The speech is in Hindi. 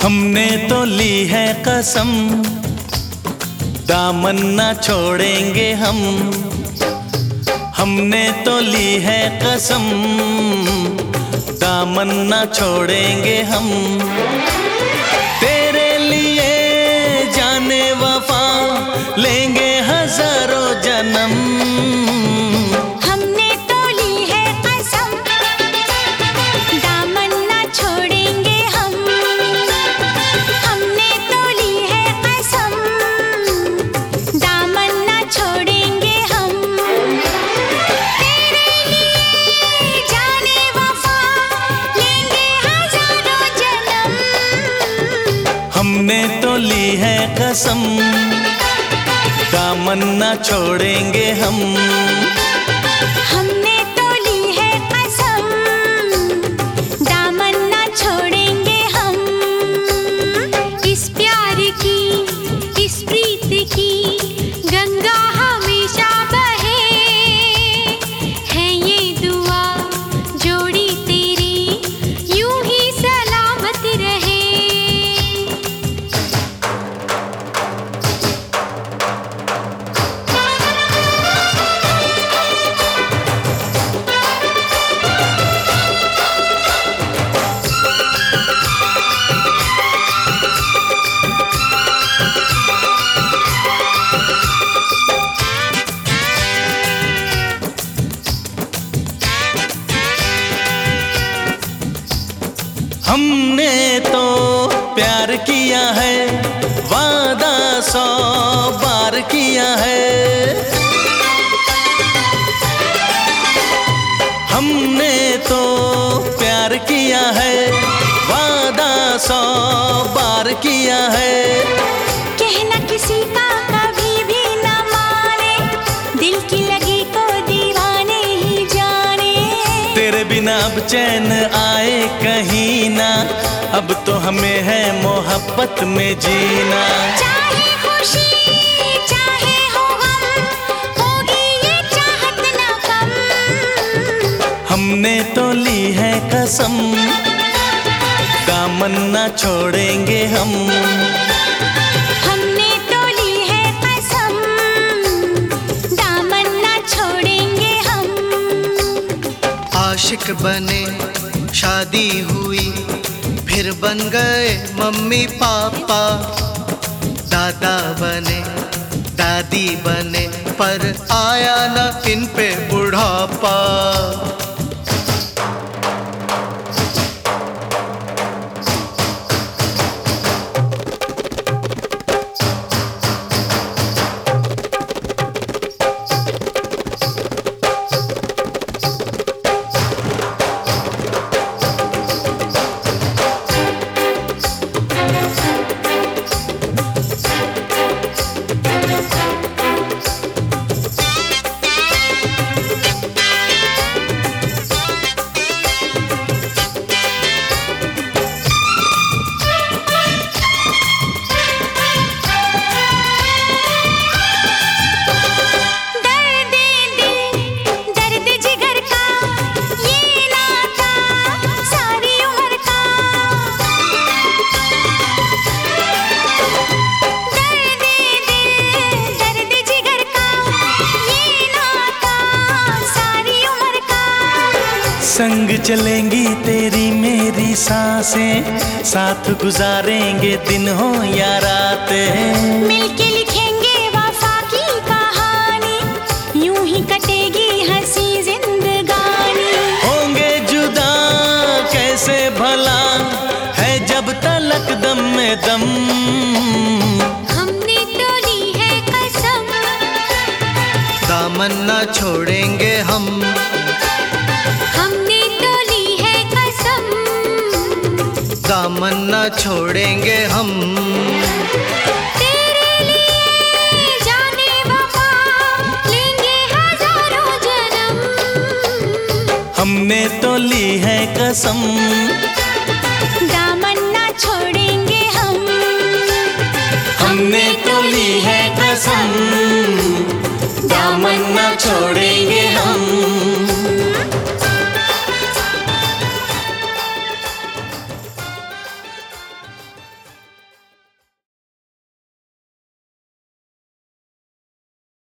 हमने तो ली है कसम, दामन ना छोड़ेंगे हम। हमने तो ली है कसम, दामन ना छोड़ेंगे हम। तेरे लिए जाने वफा लेंगे हजारों जन्म। हमने तो ली है कसम, दामन ना छोड़ेंगे हम। हमने तो ली है कसम, दामन ना छोड़ेंगे हम। तेरे लिए जाने वफा लेंगे हजारों जन्म। हमने तो ली है कसम, दामन ना छोड़ेंगे हम। हमने तो ली है कसम, दामन ना छोड़ेंगे हम। इस प्यार की, इस प्रीत की गंगा हमेशा बहे। है ये दुआ जोड़ी तेरी यूं ही सलामत रहे। हमने तो प्यार किया है, वादा 100 बार किया है। हमने तो प्यार किया है, वादा 100 बार किया है। कहना किसी का कभी भी न माने, दिल की लगी को दीवाने ही जाने। तेरे बिना अब चैन आए कहीं ना, अब तो हमें है मोहब्बत में जीना। चाहे खुशी चाहे हो गम, होगी ये चाहत न कम। हमने तो ली है कसम, दामन ना छोड़ेंगे हम। हमने तो ली है कसम, दामन ना छोड़ेंगे हम। आशिक बने शादी हुई, फिर बन गए मम्मी पापा। दादा बने दादी बने, पर आया न इन पे बुढ़ापा। संग चलेंगी तेरी मेरी सांसें, साथ गुजारेंगे दिन हो या रातें। मिलके लिखेंगे वफा की कहानी, यूं ही कटेगी हंसी जिंदगानी। होंगे जुदा कैसे भला, है जब तलक दम में दम। हमने तो ली है कसम, दामन न छोड़ेंगे हम। हमने तो ली है कसम, दामन न छोड़ेंगे हम। तेरे लिए जाने वफा लेंगे हजारों जन्म। हमने तो ली है कसम, दामन ना छोड़ेंगे हम। हमने तो ली है कसम, दामन ना छोड़ेंगे हम।